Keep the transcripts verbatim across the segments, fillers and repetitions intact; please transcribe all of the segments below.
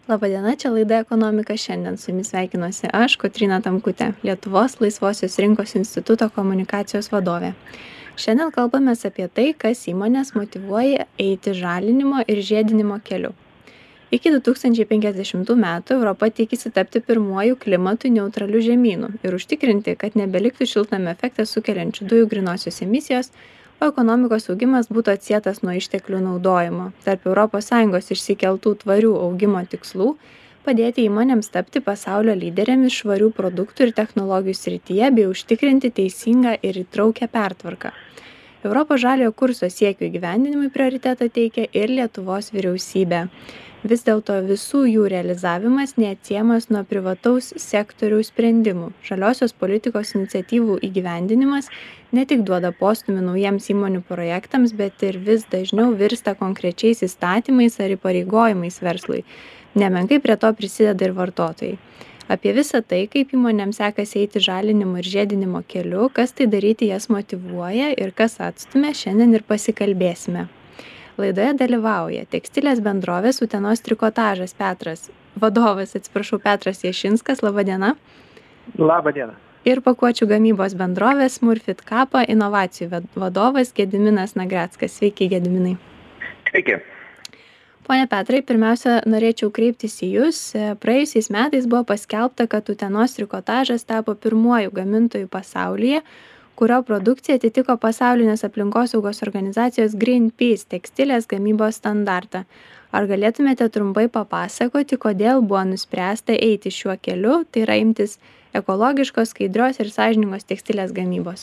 Labadiena, čia laida Ekonomika šiandien. Su jumis sveikinuosi aš, Kotryna Tamkutė, Lietuvos laisvosios rinkos instituto komunikacijos vadovė. Šiandien kalbamės apie tai, kas įmonės motyvuoja eiti žalinimo ir žiedinimo keliu. Iki du tūkstančiai penkiasdešimtų metų Europa tikisi tapti pirmuoju klimatui neutraliu žemynu ir užtikrinti, kad nebeliktų šiltnamio efektą sukeliančių dujų grynosios emisijos, o ekonomikos augimas būtų atsietas nuo išteklių naudojimo. Tarp Europos Sąjungos išsikeltų tvarių augimo tikslų padėti įmonėms tapti pasaulio lyderėmis švarių produktų ir technologijų srityje bei užtikrinti teisingą ir įtraukią pertvarką. Europos žaliojo kurso siekių įgyvendinimui prioritetą teikia ir Lietuvos vyriausybė. Vis dėlto visų jų realizavimas neatsiejamas nuo privataus sektoriaus sprendimų. Žaliosios politikos iniciatyvų įgyvendinimas ne tik duoda postūmį naujiems įmonių projektams, bet ir vis dažniau virsta konkrečiais įstatymais ar įpareigojimais verslui. Nemenkai prie to prisideda ir vartotojai. Apie visą tai, kaip įmonėms sekasi eiti žalinimo ir žiedinimo keliu, kas tai daryti jas motyvuoja ir kas atstumia, šiandien ir pasikalbėsime. Laidoje dalyvauja tekstilės bendrovės Utenos trikotažas Petras, vadovas, atsiprašau, Petras Jašinskas, laba diena. Labą dieną. Ir pakuočių gamybos bendrovės Smurfit Kappa inovacijų vadovas Gediminas Nagreckas. Sveiki, Gediminai. Sveiki. Pone Petrai, pirmiausia, norėčiau kreiptis į Jūs. Praėjusiais metais buvo paskelbta, kad Utenos trikotažas tapo pirmuoju gamintoju pasaulyje, kurio produkcija atitiko pasaulinės aplinkosaugos organizacijos Greenpeace tekstilės gamybos standartą. Ar galėtumėte trumpai papasakoti, kodėl buvo nuspręsta eiti šiuo keliu, tai yra imtis ekologiškos, skaidrios ir sąžiningos tekstilės gamybos?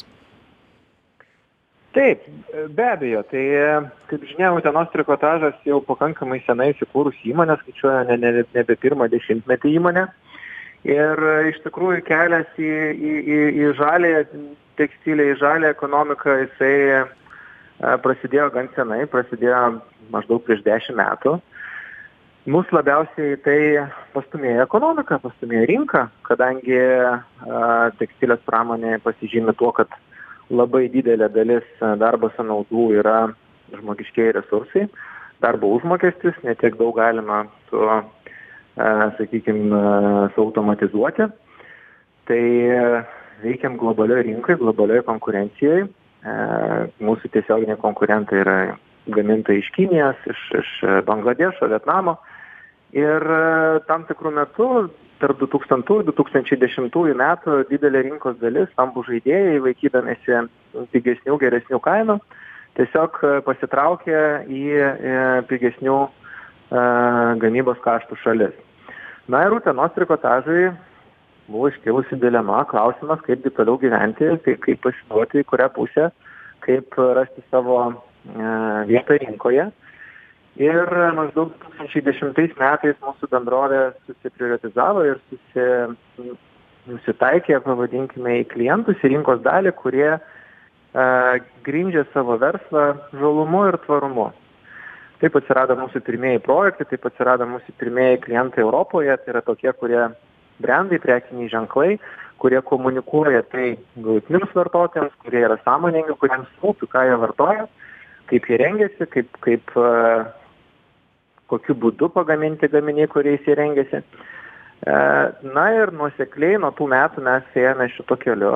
Taip, be abejo. Tai, kaip žinia, Utenos trikotažas jau pakankamai senai įsikūrus įmonė, skaičiuoja ne, ne, nebe pirmą dešimtmetį įmonę. Ir iš tikrųjų kelias į, į, į, į žalę tekstilę, į žalę ekonomiką, jisai e, prasidėjo gan senai, prasidėjo maždaug prieš dešimt metų. Mūsų labiausiai tai pastumėjo ekonomika, pastumėjo rinka, kadangi e, tekstilės pramonė pasižymi tuo, kad labai didelė dalis darbo sąnaudų yra žmogiškieji resursai, darbo užmokestis, netiek daug galima su, e, sakykime, suautomatizuoti. Tai veikiam globalioje rinkoje, globalioje konkurencijoje. E, mūsų tiesioginiai konkurentai yra gamintojai iš Kinijos, iš, iš Bangladešo, Vietnamo. Ir e, tam tikrų metų, tarp du tūkstantųjų, du tūkstančiai dešimtųjų metų, didelė rinkos dalis, stambūs žaidėjai, vaikydamėsi pigesnių, geresnių kainų, tiesiog pasitraukė į e, pigesnių e, gamybos kaštų šalis. Na ir Utenos trikotažui buvo iškilusi dilema, klausimas, kaip toliau gyventi, kaip, kaip pasiduoti, į kurią pusę, kaip rasti savo e, vietą rinkoje. Ir maždaug du tūkstančiai dešimtais metais mūsų bendrovė susiprioritizavo ir susi, nusitaikė, pavadinkime, į klientus, į rinkos dalį, kurie e, grindžia savo verslą žalumu ir tvarumu. Taip atsirado mūsų pirmieji projektai, taip atsirado mūsų pirmieji klientai Europoje, tai yra tokie, kurie brandai, prekiniai ženklai, kurie komunikuoja tai galutiniams vartotojams, kurie yra sąmoningi, kuriems rūpi, ką jie vartoja, kaip jie rengiasi, kaip, kaip kokiu būdu pagaminti gaminiai, kuriais jie rengiasi. Na ir nuosekliai nuo tų metų mes ėjome šito keliu.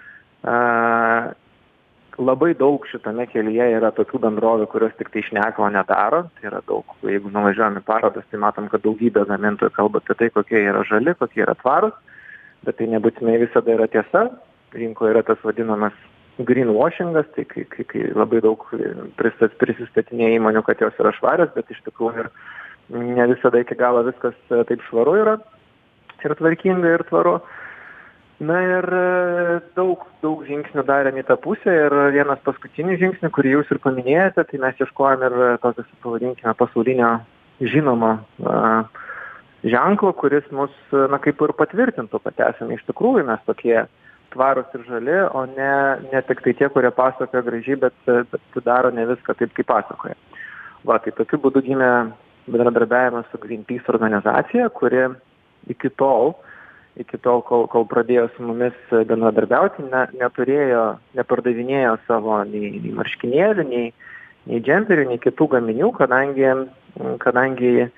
Labai daug šitame kelyje yra tokių bendrovių, kurios tik tai šneka, o nedaro. Tai yra daug. Jeigu nuvažiuojame į parodas, tai matom, kad daugybė gamintojų kalba apie tai, kokie yra žali, kokie yra tvarūs. Bet tai nebūtinai visada yra tiesa. Rinkoje yra tas vadinamas greenwashingas, tai kai, kai, kai labai daug prisistatinėja įmonių, kad jos yra švarios, bet iš tikrųjų ne visada iki galo viskas taip švaru yra ir tvarkinga ir tvaru. Na ir daug, daug žingsnių darėm į tą pusę ir vienas paskutinis žingsnių, kurį jūs ir paminėjote, tai mes ieškojom ir tokio, pavadinkime, pasaulinio žinomo uh, ženklo, kuris mus, na, kaip ir patvirtintų, kad esame iš tikrųjų mes tokie tvarus ir žali, o ne, ne tik tai tie, kurie pasakoja gražiai, bet, bet daro ne viską taip, kaip pasakoja. Va, tai tokiu būdu gimė bendradarbiavimas su Greenpeace organizacija, kuri iki tol, iki tol, kol, kol pradėjo su mumis bendradarbiauti, ne, neturėjo, nepardavinėjo savo nei, nei marškinėlių, nei, nei džemperių, nei kitų gaminių, kadangi, kadangi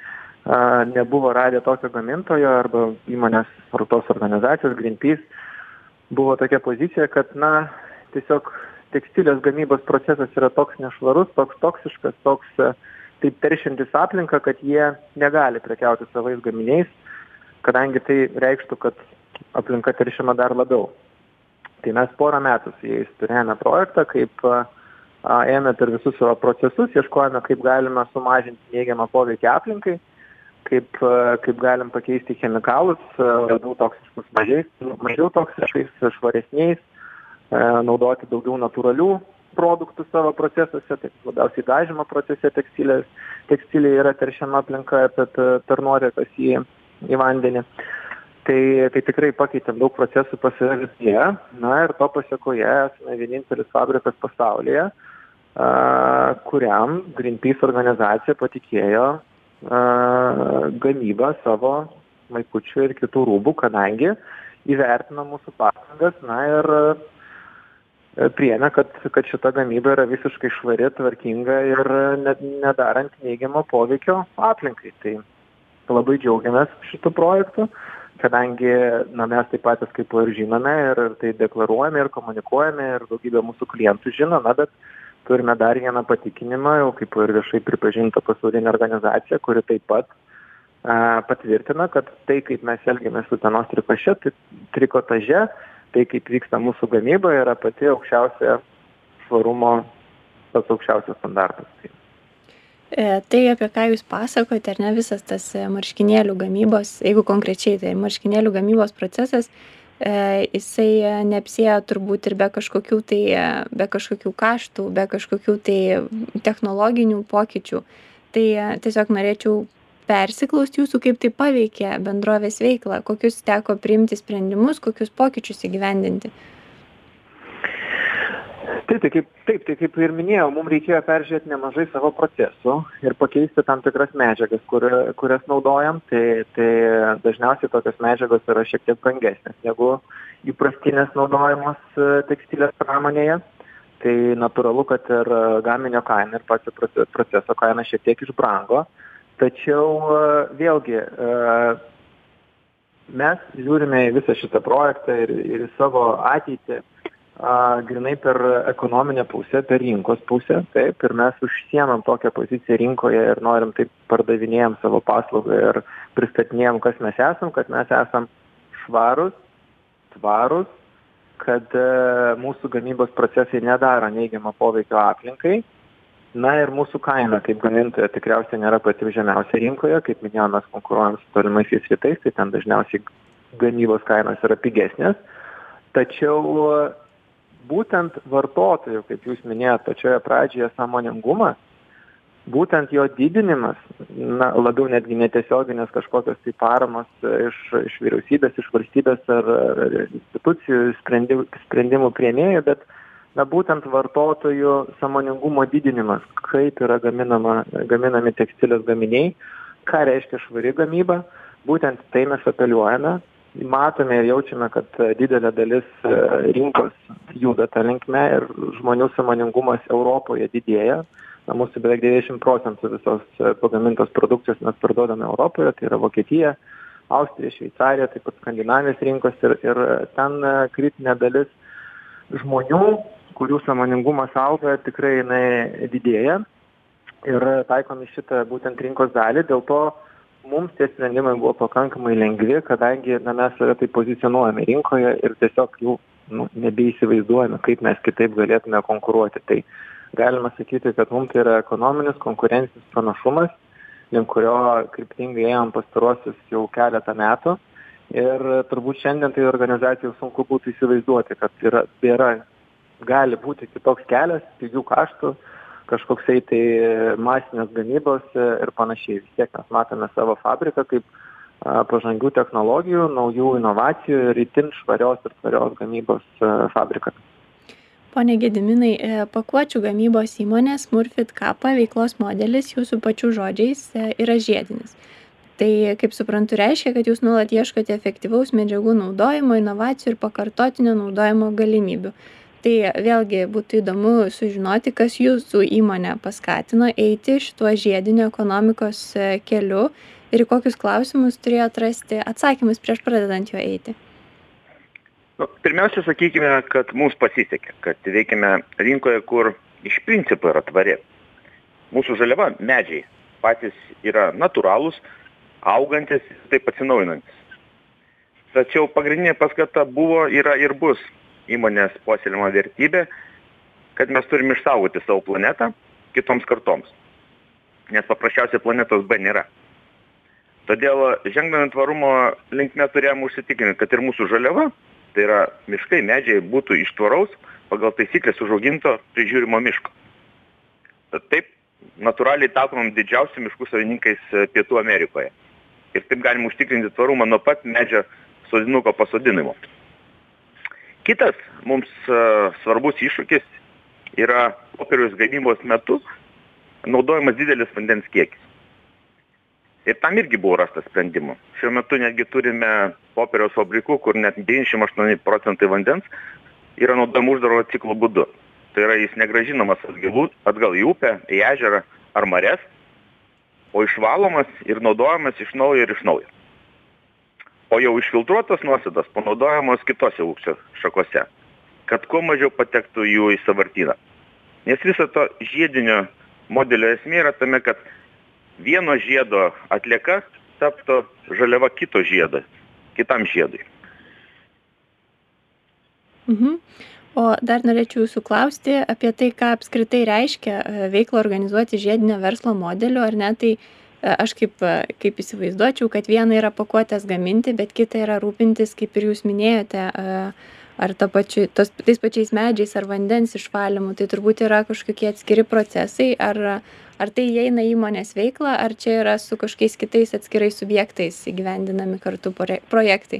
nebuvo radę tokio gamintojo arba įmonės ar tos organizacijos Greenpeace buvo tokia pozicija, kad na, tiesiog tekstilės gamybos procesas yra toks nešvarus, toks toksiškas, toks taip teršiantis aplinką, kad jie negali prekiauti savais gaminiais, kadangi tai reikštų, kad aplinka teršiama dar labiau. Tai mes porą metų su jais turėjome projektą, kaip ėmė per visus savo procesus, ieškojame, kaip galime sumažinti neigiamą poveikį aplinkai, kaip, kaip galim pakeisti chemikalus, labiau toksiškus mažiais, mažiau toksiškais, švaresniais, naudoti daugiau natūralių produktų savo procesuose, tai labiausiai dažymo procese tekstilės, tekstilė yra teršiama aplinka per nuotekas į, į vandenį. Tai, tai tikrai pakeitėm daug procesų pas save visoje, na ir to pasiekoje esame vienintelis fabrikas pasaulyje, a, kuriam Greenpeace organizacija patikėjo a, gamybą savo maikučių ir kitų rūbų, kadangi įvertino mūsų pastangas, na ir priėmė, kad, kad šita gamyba yra visiškai švari, tvarkinga ir nedarant neigiamo poveikio aplinkai. Tai labai džiaugiamės šitų projektų, kadangi na, mes taip patys kaip ir žinome ir tai deklaruojame ir komunikuojame ir daugybė mūsų klientų žino, na, bet turime dar vieną patikinimą, jau kaip ir viešai pripažinta pasaulinė organizacija, kuri taip pat a, patvirtina, kad tai, kaip mes elgiamės Utenos trikotaže, tai, trikotaže, tai kaip vyksta mūsų gamyba, yra pati aukščiausia švarumo, tas aukščiausias standartas. Tai, apie ką jūs pasakote, ar ne, visas tas marškinėlių gamybos, jeigu konkrečiai, tai marškinėlių gamybos procesas, jisai neapsėjo turbūt ir be kažkokių tai, be kažkokių kaštų, be kažkokių tai technologinių pokyčių. Tai tiesiog norėčiau persiklausti jūsų, kaip tai paveikė bendrovės veiklą, kokius teko priimti sprendimus, kokius pokyčius įgyvendinti. Taip, tai kaip, taip, tai kaip ir minėjau, mums reikėjo peržiūrėti nemažai savo procesų ir pakeisti tam tikras medžiagas, kur, kurias naudojam. Tai, tai dažniausiai tokios medžiagos yra šiek tiek brangesnės negu įprastinės naudojamos tekstilės pramonėje. Tai natūralu, kad ir gaminio kaina ir pats proceso kaina šiek tiek išbrango. Tačiau vėlgi mes žiūrime į visą šitą projektą ir, ir į savo ateitį. A, grinai per ekonominę pusę, per rinkos pusę, taip, ir mes užsiemam tokią poziciją rinkoje ir norim taip pardavinėjom savo paslaugą ir pristatinėjom, kas mes esam, kad mes esam švarus, tvarus, kad e, mūsų gamybos procesai nedaro neigiamą poveikio aplinkai, na ir mūsų kaina kaip gamintoja tikriausiai nėra pati žemiausia rinkoje, kaip minėjome, mes konkuruojam su tolimaisiais rytais, tai ten dažniausiai gamybos kainos yra pigesnės, tačiau būtent vartotojų, kaip jūs minėjote pačioje pradžioje, sąmoningumas, būtent jo didinimas, na, labiau netgi netiesioginės kažkokios tai paramos iš, iš vyriausybės, iš valstybės ar, ar institucijų sprendimų, sprendimų priėmėjų, bet na, būtent vartotojų sąmoningumo didinimas, kaip yra gaminama, gaminami tekstilės gaminiai, ką reiškia švari gamyba, būtent tai mes apeliuojame. Matome ir jaučiame, kad didelė dalis rinkos juda tą linkme ir žmonių sąmoningumas Europoje didėja. Na, mūsų beveik devyniasdešimt procentų visos pagamintos produkcijos mes parduodame Europoje, tai yra Vokietija, Austrija, Šveicarija, taip pat Skandinavijos rinkos ir, ir ten kritinė dalis žmonių, kurių sąmoningumas auga, tikrai jinai didėja ir taikomi šitą būtent rinkos dalį, dėl to mums tie sprendimai buvo pakankamai lengvi, kadangi na, mes save tai pozicionuojame rinkoje ir tiesiog jų nu, nebeįsivaizduojame, kaip mes kitaip galėtume konkuruoti. Tai galima sakyti, kad mums tai yra ekonominis konkurencinis pranašumas, link kurio kryptingai ėjom pastaruosius jau keletą metų. Ir turbūt šiandien tai organizacijai sunku būtų įsivaizduoti, kad yra, yra, gali būti kitoks kelias, pigių kaštų, kažkoksai tai masinės gamybos ir panašiai. Vis tiek mes matome savo fabriką kaip pažangių technologijų, naujų inovacijų ir itin švarios ir tvarios gamybos fabriką. Pone Gediminai, pakuočių gamybos įmonės Smurfit Kappa veiklos modelis jūsų pačių žodžiais yra žiedinis. Tai, kaip suprantu, reiškia, kad jūs nuolat ieškote efektyvaus medžiagų naudojimo, inovacijų ir pakartotinio naudojimo galimybių. Tai vėlgi būtų įdomu sužinoti, kas jūsų įmonę paskatino eiti šituo žiedinio ekonomikos keliu ir į kokius klausimus turėjot rasti atsakymus prieš pradedant juo eiti? Nu, pirmiausia, sakykime, kad mums pasisekė, kad veikiame rinkoje, kur iš principo yra tvari. Mūsų žaliava, medžiai, patys yra natūralūs, augantis, taip atsinaujinantis. Tačiau pagrindinė paskata buvo, yra ir bus įmonės puoselėjama vertybė, kad mes turime išsaugoti savo planetą kitoms kartoms. Nes paprasčiausiai planetos B nėra. Todėl žengdami tvarumo linkme turėjome užsitikrinti, kad ir mūsų žaliava, tai yra miškai, medžiai, būtų iš tvaraus pagal taisyklės užauginto prižiūrimo miško. Taip natūraliai tapom didžiausių miškų savininkais Pietų Amerikoje. Ir taip galim užtikrinti tvarumą nuo pat medžio sodinuko pasodinimo. Kitas mums uh, svarbus iššūkis yra popieriaus gamybos metu naudojamas didelis vandens kiekis. Ir tam irgi buvo rastas sprendimų. Šiuo metu netgi turime popieriaus fabrikų, kur net devyniasdešimt aštuoni procentai vandens yra naudojama uždaro ciklo būdu. Tai yra jis negrąžinamas atgal į upę, į ežerą ar marias, o išvalomas ir naudojamas iš naujo ir iš naujo. O jau išfiltruotas nuosėdas panaudojamos kitose ūkio šakose, kad kuo mažiau patektų jų į sąvartyną. Nes viso to žiedinio modelio esmė yra tame, kad vieno žiedo atlieka taptų žaliava kito žiedo, kitam žiedui. Mhm. O dar norėčiau jūsų klausti apie tai, ką apskritai reiškia veiklą organizuoti žiedinio verslo modeliu, ar ne? Tai aš kaip, kaip įsivaizduočiau, kad viena yra pakuotės gaminti, bet kita yra rūpintis, kaip ir jūs minėjote, ar ta pačiu, tos, tais pačiais medžiais ar vandens išvalymu. Tai turbūt yra kažkokie atskiri procesai, ar, ar tai įeina įmonės veiklą, ar čia yra su kažkokiais kitais atskirais subjektais įgyvendinami kartu projektai?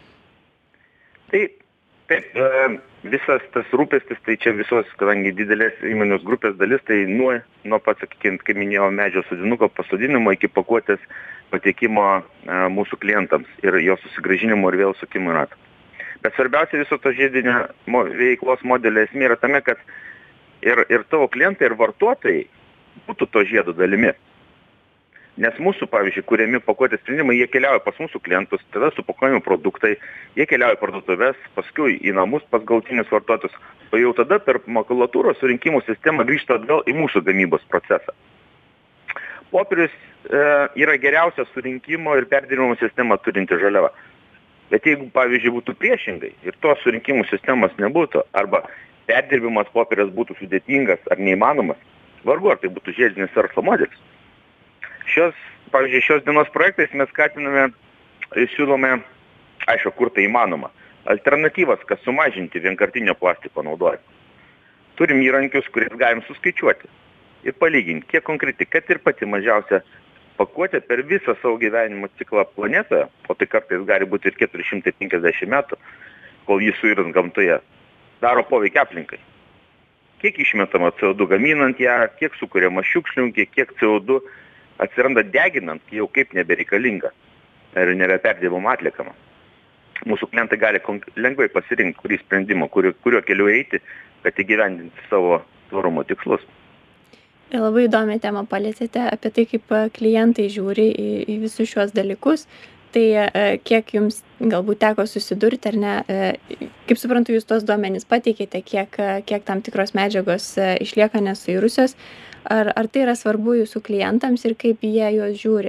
Taip. Taip, visas tas rūpestis, tai čia visos, kadangi didelės įmonės grupės dalis, tai nuo, nuo pat, sakykime, kaip minėjau, medžio sodinuko pasodinimo iki pakuotės patekimo mūsų klientams ir jo susigrąžinimo ir vėl sukimo ratą. Bet svarbiausia viso to žiedinio veiklos modelio esmė yra tame, kad ir, ir tavo klientai, ir vartotojai būtų to žiedo dalimi. Nes mūsų, pavyzdžiui, kuriami pakuotės sprendimai, jie keliauja pas mūsų klientus, tada supakuojami produktai, jie keliauja į parduotuves, paskui į namus pas galutinius vartotojus, o jau tada per makulatūros surinkimų sistemą grįžta atgal į mūsų gamybos procesą. Popierius e, yra geriausia surinkimo ir perdirbimo sistema turinti žaliava. Bet jeigu, pavyzdžiui, būtų priešingai ir tos surinkimų sistemos nebūtų, arba perdirbimas popieriaus būtų sudėtingas ar neįmanomas, vargu ar tai būtų žiedinis verslo modelis. Šios, pavyzdžiui, šios dienos projektais mes skatiname ir siūlome, aišku, kur tai įmanoma, alternatyvas, kad sumažinti vienkartinio plastiko naudojimą. Turim įrankius, kuriais galim suskaičiuoti ir palyginti, kiek konkreti, kad ir pati mažiausia pakuotė per visą savo gyvenimo ciklą planetoje, o tai kartais gali būti ir keturi šimtai penkiasdešimt metų, kol jį suirins gamtoje, daro poveikį aplinkai. Kiek išmetama C O du gaminant ją, kiek sukuriama šiukšlių, kiek C O du atsiranda deginant, jau kaip nebereikalinga ir nebeperdirbama atliekama. Mūsų klientai gali lengvai pasirinkti, kurį sprendimą, kuriuo, kuriuo keliu eiti, kad įgyvendinti savo tvarumo tikslus. Labai įdomią temą palėtėte apie tai, kaip klientai žiūri į, į visus šiuos dalykus. Tai kiek jums galbūt teko susidurti ar ne, kaip suprantu, jūs tos duomenys pateikėte, kiek, kiek tam tikros medžiagos išlieka nesuirusios. Ar, ar tai yra svarbu jūsų klientams ir kaip jie juos žiūri?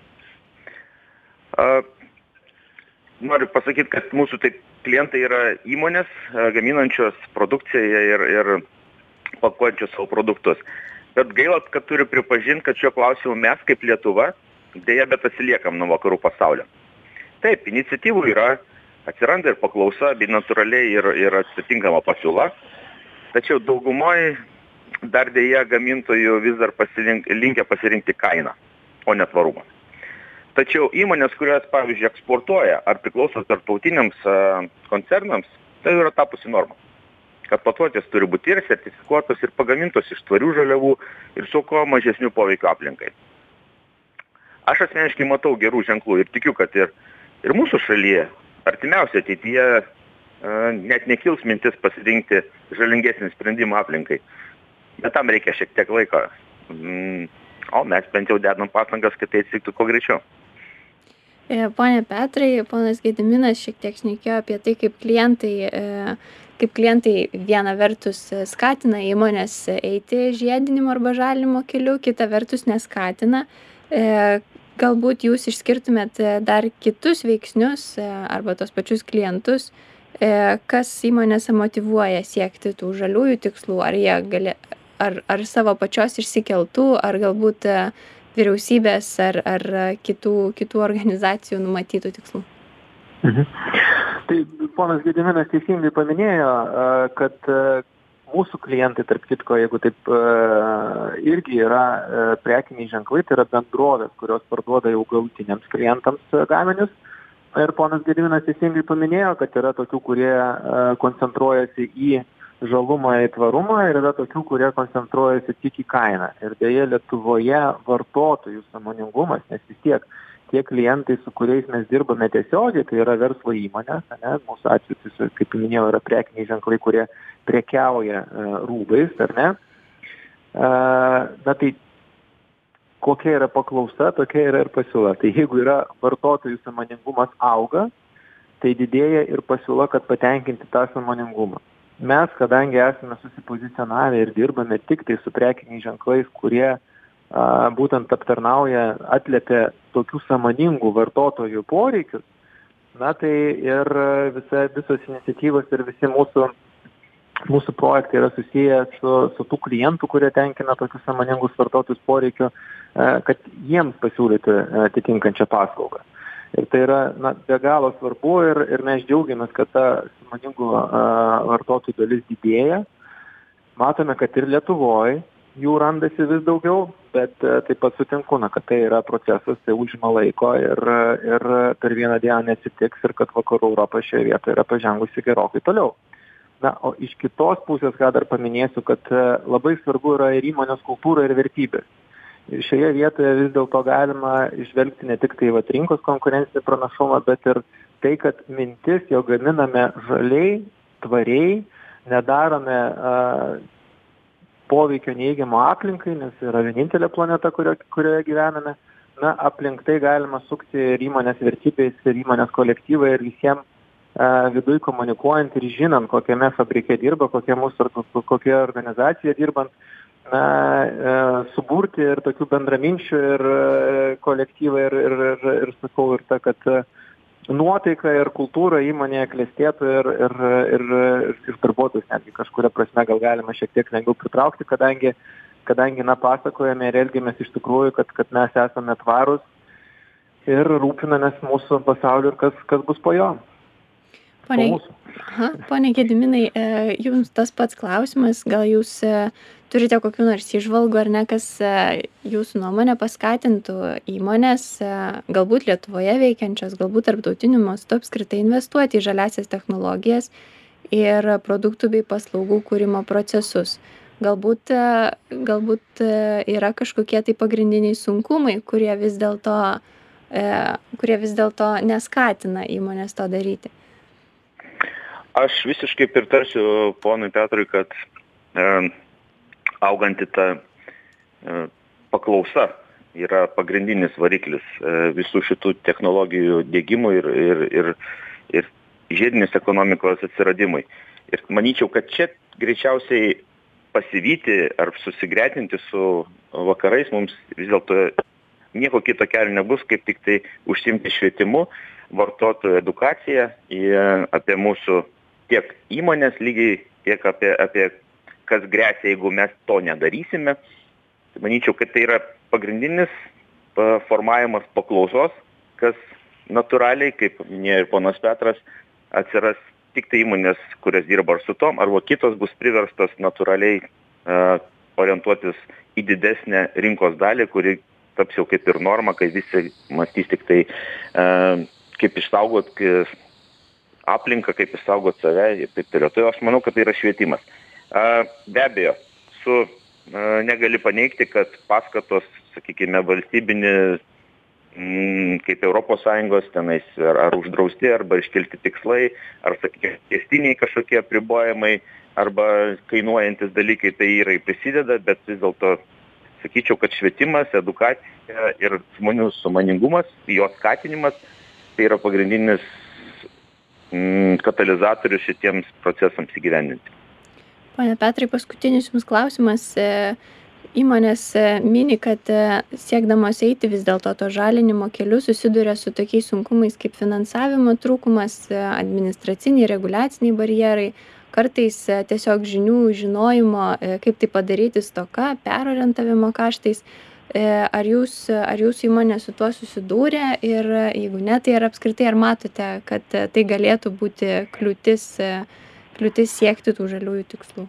A, noriu pasakyti, kad mūsų tai klientai yra įmonės gaminančios produkciją ir, ir pakuojančios savo produktus. Bet gaila, kad turiu pripažinti, kad šiuo klausimu mes kaip Lietuva dėja, bet atsiliekam nuo vakarų pasaulio. Taip, iniciatyvų yra, atsiranda ir paklausa, bei natūraliai ir, ir atitinkama pasiūla. Tačiau daugumoje dar dėja gamintojų vis dar pasirink, linkę pasirinkti kainą, o ne tvarumą. Tačiau įmonės, kurios, pavyzdžiui, eksportuoja ar priklauso tarptautiniams koncernams, tai yra tapusi norma. Kad pakuotės turi būti ir sertifikuotos, ir pagamintos iš tvarių žaliavų, ir su kuo mažesnių poveikio aplinkai. Aš asmeniškai matau gerų ženklų ir tikiu, kad ir, ir mūsų šalyje artimiausia ateityje e, net nekils mintis pasirinkti žalingesnį sprendimą aplinkai. Bet tam reikia šiek tiek laiko. Mm, o mes bent jau dedam pastangas, kad tai atsitiktų kuo greičiau. Pone Petrai, ponas Gediminas šiek tiek šnekėjo apie tai, kaip klientai, kaip klientai viena vertus skatina įmonės eiti žiedinimo arba žalinimo keliu, kita vertus neskatina. Galbūt jūs išskirtumėt dar kitus veiksnius arba tos pačius klientus, kas įmonėse motyvuoja siekti tų žaliųjų tikslų, ar jie gali, ar, ar savo pačios išsikeltų, ar galbūt vyriausybės ar, ar kitų, kitų organizacijų numatytų tikslų. Mhm. Tai ponas Gediminas teisingai paminėjo, kad mūsų klientai, tarp kitko, jeigu taip irgi yra prekiniai ženklai, tai yra bendrovės, kurios parduoda jau galutiniams klientams gaminius. Ir ponas Gediminas teisingai paminėjo, kad yra tokių, kurie koncentruojasi į žalumą, į tvarumą, ir yra tokių, kurie koncentruojasi tik į kainą. Ir dėja Lietuvoje vartotojų sąmoningumas, nes vis tiek tie klientai, su kuriais mes dirbame tiesiogiai, tai yra verslo įmonės, ne? Mūsų atveju, kaip minėjau, yra prekiniai ženklai, kurie prekiauja rūbais, ar ne? Na tai kokia yra paklausa, tokia yra ir pasiūla. Tai jeigu yra vartotojų sąmoningumas auga, tai didėja ir pasiūla, kad patenkinti tą sąmoningumą. Mes, kadangi esame susipozicionavę ir dirbame tik tai su prekiniais ženklais, kurie a, būtent aptarnauja, atliepia tokių sąmoningų vartotojų poreikius, na tai ir visa, visos iniciatyvos ir visi mūsų, mūsų projektai yra susiję su, su tų klientų, kurie tenkina tokius sąmoningus vartotojus poreikių, a, kad jiems pasiūlyti atitinkančią paslaugą. Ir tai yra na, be galo svarbu ir, ir mes džiaugiamės, kad ta sąmoningų vartotojų dalis didėja. Matome, kad ir Lietuvoje jų randasi vis daugiau, bet a, taip pat sutinku, na, kad tai yra procesas, tai užima laiko ir, ir per vieną dieną neatsitiks ir kad vakarų Europa šioje vietoje yra pažengusi gerokai toliau. Na, o iš kitos pusės, ką dar paminėsiu, kad a, labai svarbu yra ir įmonės kultūra ir vertybės. Ir šioje vietoje vis dėlto galima išvelgti ne tik tai vat, rinkos konkurencinį pranašumą, bet ir tai, kad mintis, jo gaminame žaliai, tvariai, nedarome a, poveikio neįgiamo aplinkai, nes yra vienintelė planeta, kurio, kurioje gyvename. Na, aplink tai galima sukti ir įmonės vertybės, ir įmonės kolektyvai, ir visiems viduj komunikuojant ir žinant, kokiame fabrike dirba, kokia mūsų, kokia organizacija dirbant, na, suburti ir tokių bendraminčių ir kolektyvą ir, ir, ir, ir sakau, ir ta, kad nuotaika ir kultūra įmonėje klestėtų ir, ir, ir, ir darbuotojus netgi kažkuria prasme gal galima šiek tiek lengviau pritraukti, kadangi, kadangi na, pasakojame ir elgiamės iš tikrųjų, kad, kad mes esame tvarūs ir rūpinamės mūsų pasauliu ir kas, kas bus po jo. Pone, aha, pone Gediminai, jums tas pats klausimas, gal jūs turite kokių nors įžvalgų ar ne, kas jūsų nuomonė paskatintų įmonės, galbūt Lietuvoje veikiančios, galbūt tarptautiniu mastu apskritai investuoti į žaliasias technologijas ir produktų bei paslaugų kūrimo procesus. Galbūt, galbūt yra kažkokie tai pagrindiniai sunkumai, kurie vis dėlto, kurie vis dėlto neskatina įmonės to daryti. Aš visiškai pritarsiu ponui Petrui, kad e, auganti ta e, paklausa yra pagrindinis variklis e, visų šitų technologijų diegimui ir, ir, ir, ir žiedinės ekonomikos atsiradimui. Ir manyčiau, kad čia greičiausiai pasivyti ar susigretinti su vakarais mums vis dėlto nieko kito kelio nebus, kaip tik tai užsiimti švietimu, vartotojų edukaciją apie mūsų tiek įmonės lygiai, tiek apie, apie kas gresia, jeigu mes to nedarysime. Manyčiau, kad tai yra pagrindinis formavimas paklausos, kas natūraliai, kaip minėjo ir ponas Petras, atsiras tik tai įmonės, kurias dirba ar su tom, arba kitos bus priverstos natūraliai uh, orientuotis į didesnę rinkos dalį, kuri taps jau kaip ir norma, kai visi mąstys tik tai uh, kaip išsaugot aplinką, kaip išsaugot save ir taip toliau. Tai aš manau, kad tai yra švietimas. Be abejo, su, negali paneigti, kad paskatos, sakykime, valstybinį, kaip Europos Sąjungos tenais, ar, ar uždrausti, arba iškelti tikslai, ar, sakykime, tęstiniai kažkokie apribojimai, arba kainuojantis dalykai, tai yra prisideda, bet vis dėlto sakyčiau, kad švietimas, edukacija ir žmonių sąmoningumas, jo skatinimas tai yra pagrindinis mm, katalizatorius šitiems procesams įgyvendinti. Pone Petrai, paskutinis jums klausimas. Įmonės mini, kad siekdamos eiti vis dėlto to žalinimo keliu susiduria su tokiais sunkumais kaip finansavimo trūkumas, administraciniai, reguliaciniai barjerai, kartais tiesiog žinių, žinojimo, kaip tai padaryti stoka, perorientavimo kaštais. Ar jūs, ar jūs įmonė su tuo susidūrė ir jeigu ne, tai ar apskritai ar matote, kad tai galėtų būti kliūtis, kliūtis siekti tų žaliųjų tikslų?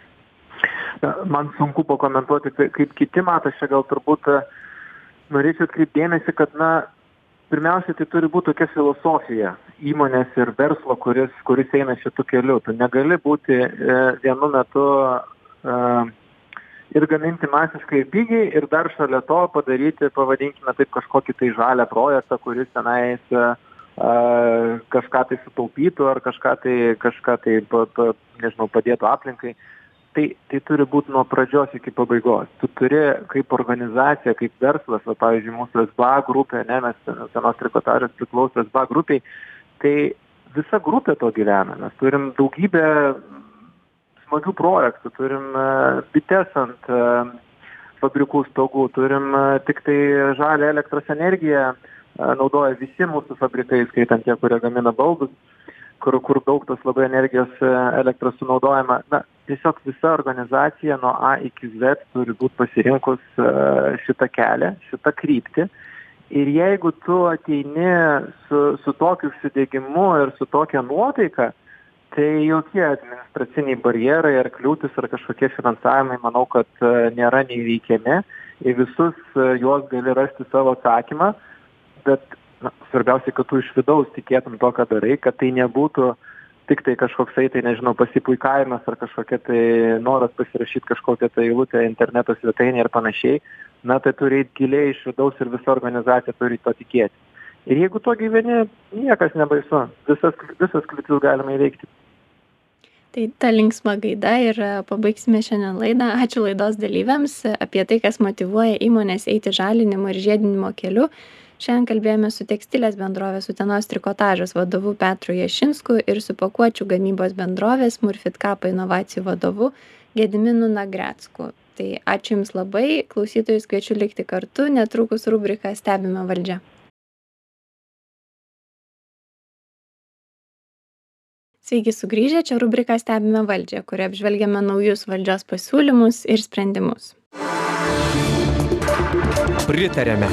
Man sunku pakomentuoti, kaip kiti mato, čia gal turbūt norėčiau atkreipti dėmesį, kad, na, pirmiausia, tai turi būti tokia filosofija įmonės ir verslo, kuris, kuris eina šitų kelių. Tu negali būti e, vienu metu e, ir gaminti masiškai ir pigiai ir dar šalia to padaryti, pavadinkime taip, kažkokį tai žalią projektą, kuris tenais e, kažką tai sutaupytų ar kažką tai, kažką tai pa, pa, nežinau, padėtų aplinkai. Tai, tai turi būti nuo pradžios iki pabaigos. Tu turi kaip organizacija, kaip verslas, va, pavyzdžiui, mūsų S B A grupė, ne, mes senos trikotažės priklauso S B A grupiai, tai visa grupė to gyvena. Mes turim daugybę smagių projektų, turim bites ant fabrikų stogų, turim tik tai žalią elektros energiją, naudoja visi mūsų fabrikai, skaitant tie, kurie gamina baldus, kur, kur daug tos labai energijos elektros sunaudojama. Na, tiesiog visa organizacija nuo A iki Z turi būti pasirinkus šitą kelią, šitą kryptį. Ir jeigu tu ateini su, su tokiu užsidegimu ir su tokia nuotaika, tai jokie administraciniai barjerai ar kliūtis ar kažkokie finansavimai, manau, kad nėra neįveikiami. Į visus juos gali rasti savo atsakymą, bet na, svarbiausia, kad tu iš vidaus tikėtum to, ką darai, kad tai nebūtų tik tai kažkoksai, tai nežinau, pasipuikavimas ar kažkokia tai noras pasirašyti kažkokią tai eilutę interneto svetainę ir panašiai. Na, tai turi eiti giliai iš vidaus ir visa organizacija turi to tikėti. Ir jeigu to gyveni, niekas nebaisu. Visas, visas kliūtis galima įveikti. Tai ta linksma gaida ir pabaigsime šiandien laidą. Ačiū laidos dalyviams apie tai, kas motyvuoja įmonės eiti žalinimo ir žiedinimo keliu. Šiandien kalbėjome su tekstilės bendrovės Utenos trikotažas vadovu Petru Jašinsku ir su pakuočių gamybos bendrovės Smurfit Kappa inovacijų vadovu Gediminu Nagrecku. Tai ačiū Jums labai, klausytojus kviečiu likti kartu, netrukus rubrika Stebime valdžią. Sveiki sugrįžę, čia rubrika Stebime valdžią, kurioje apžvelgiame naujus valdžios pasiūlymus ir sprendimus. Pritarėme.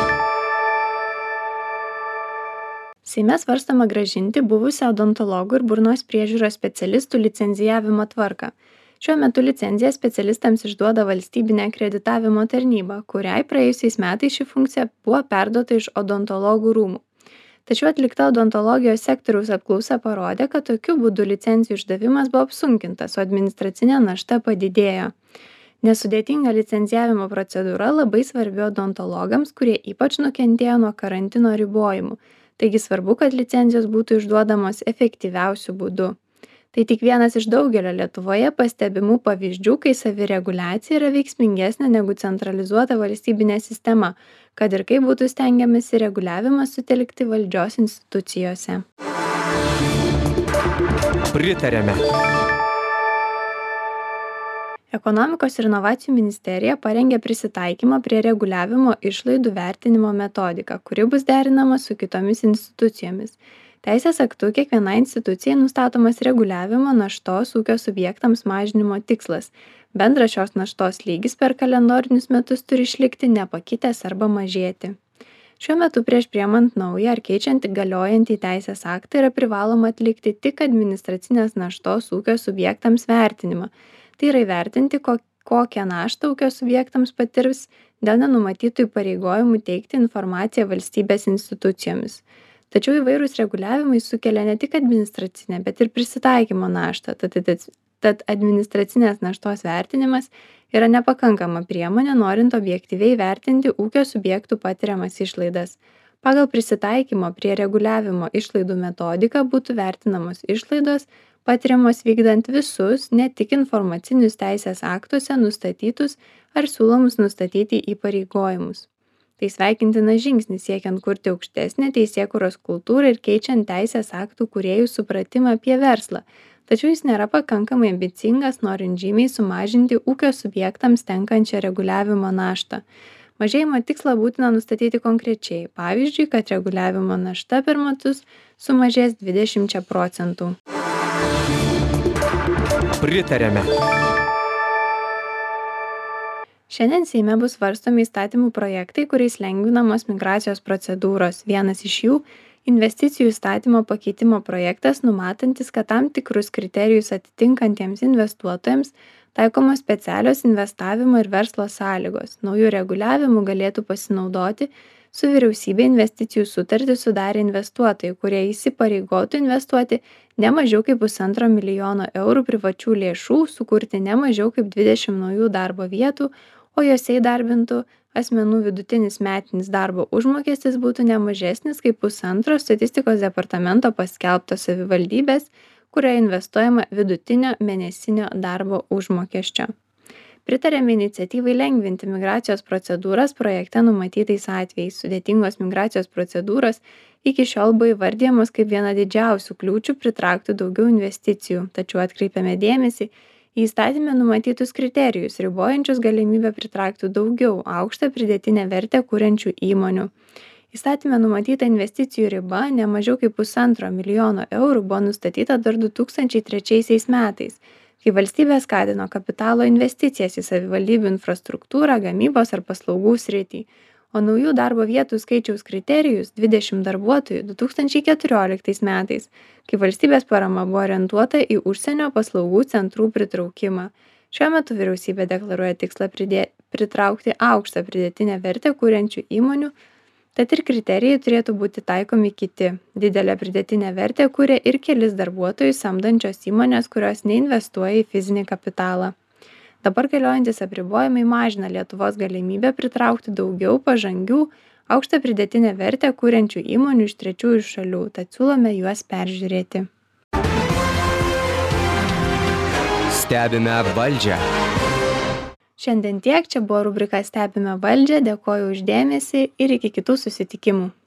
Seime svarstoma grąžinti buvusią odontologų ir burnos priežiūros specialistų licenzijavimo tvarką. Šiuo metu licenciją specialistams išduoda valstybinė akreditavimo tarnyba, kuriai praėjusiais metais ši funkcija buvo perduota iš odontologų rūmų. Tačiau atlikta odontologijos sektoriaus apklausa parodė, kad tokiu būdu licencijų išdavimas buvo apsunkintas, o administracinė našta padidėjo. Nesudėtinga licencijavimo procedūra labai svarbi odontologams, kurie ypač nukentėjo nuo karantino ribojimų. Taigi svarbu, kad licencijos būtų išduodamos efektyviausiu būdu. Tai tik vienas iš daugelio Lietuvoje pastebimų pavyzdžių, kai savireguliacija yra veiksmingesnė negu centralizuota valstybinė sistema, kad ir kaip būtų stengiamasi reguliavimą sutelkti valdžios institucijose. Pritarėme. Ekonomikos ir inovacijų ministerija parengė prisitaikymą prie reguliavimo išlaidų vertinimo metodiką, kuri bus derinama su kitomis institucijomis. Teisės aktu kiekvienai institucijai nustatomas reguliavimo naštos ūkio subjektams mažinimo tikslas. Bendras šios naštos lygis per kalendorinius metus turi išlikti nepakitęs arba mažėti. Šiuo metu prieš priimant naują ar keičiant galiojantį teisės aktą yra privaloma atlikti tik administracinės naštos ūkio subjektams vertinimą. Tai yra įvertinti, kokią naštą ūkio subjektams patirs dėl nenumatytų įpareigojimų teikti informaciją valstybės institucijomis. Tačiau įvairūs reguliavimai sukelia ne tik administracinę, bet ir prisitaikymo naštą, tad, tad administracinės naštos vertinimas yra nepakankama priemonė, norint objektyviai vertinti ūkio subjektų patiriamas išlaidas. Pagal prisitaikymo prie reguliavimo išlaidų metodiką būtų vertinamos išlaidos patiriamos vykdant visus, ne tik informacinius teisės aktuose nustatytus ar siūlomus nustatyti įpareigojimus. Tai sveikintinas žingsnis siekiant kurti aukštesnę teisėkūros kultūrą ir keičiant teisės aktų kūrėjų supratimą apie verslą, tačiau jis nėra pakankamai ambicingas, norint žymiai sumažinti ūkio subjektams tenkančią reguliavimo naštą. Mažėjimo tikslą būtina nustatyti konkrečiai, pavyzdžiui, kad reguliavimo našta per metus sumažės dvidešimčia procentų. Pritarėme. Šiandien Seime bus svarstomi įstatymų projektai, kuriais lengvinamos migracijos procedūros. Vienas iš jų – investicijų įstatymo pakeitimo projektas, numatantis, kad tam tikrus kriterijus atitinkantiems investuotojams taikomos specialios investavimo ir verslo sąlygos. Naujų reguliavimų galėtų pasinaudoti su vyriausybė investicijų sutartį sudarę investuotojai, kurie įsipareigotų investuoti ne mažiau kaip pusantro milijono eurų privačių lėšų, sukurti ne mažiau kaip dvidešimt naujų darbo vietų, o jose įdarbintų asmenų vidutinis metinis darbo užmokestis būtų ne mažesnis kaip pusantro statistikos departamento paskelbto savivaldybės, kurioje investuojama vidutinio mėnesinio darbo užmokesčio. Pritarėme iniciatyvai lengvinti migracijos procedūras projekte numatytais atvejais. Sudėtingos migracijos procedūros iki šiol buvo įvardijamos kaip viena didžiausių kliūčių pritraukti daugiau investicijų, tačiau atkreipiame dėmesį į įstatyme numatytus kriterijus, ribojančius galimybę pritraukti daugiau aukštą pridėtinę vertę kuriančių įmonių. Įstatyme numatyta investicijų riba ne mažiau kaip pusantro milijono eurų buvo nustatyta dar du tūkstančiai trečiaisiais metais, kai valstybė skatino kapitalo investicijas į savivaldybių infrastruktūrą, gamybos ar paslaugų sritį, o naujų darbo vietų skaičiaus kriterijus dvidešimt darbuotojų du tūkstančiai keturioliktais metais, kai valstybės parama buvo orientuota į užsienio paslaugų centrų pritraukimą. Šiuo metu vyriausybė deklaruoja tikslą pridė, pritraukti aukštą pridėtinę vertę kuriančių įmonių, tad ir kriterijai turėtų būti taikomi kiti. Didelę pridėtinę vertę kuria ir kelis darbuotojus samdančios įmonės, kurios neinvestuoja į fizinį kapitalą. Dabar galiojantis apribojimai mažina Lietuvos galimybę pritraukti daugiau pažangių, aukštą pridėtinę vertę kuriančių įmonių iš trečiųjų šalių, tad siūlome juos peržiūrėti. Stebime valdžią. Šiandien tiek, čia buvo rubrika Stebime valdžią, dėkoju už dėmesį ir iki kitų susitikimų.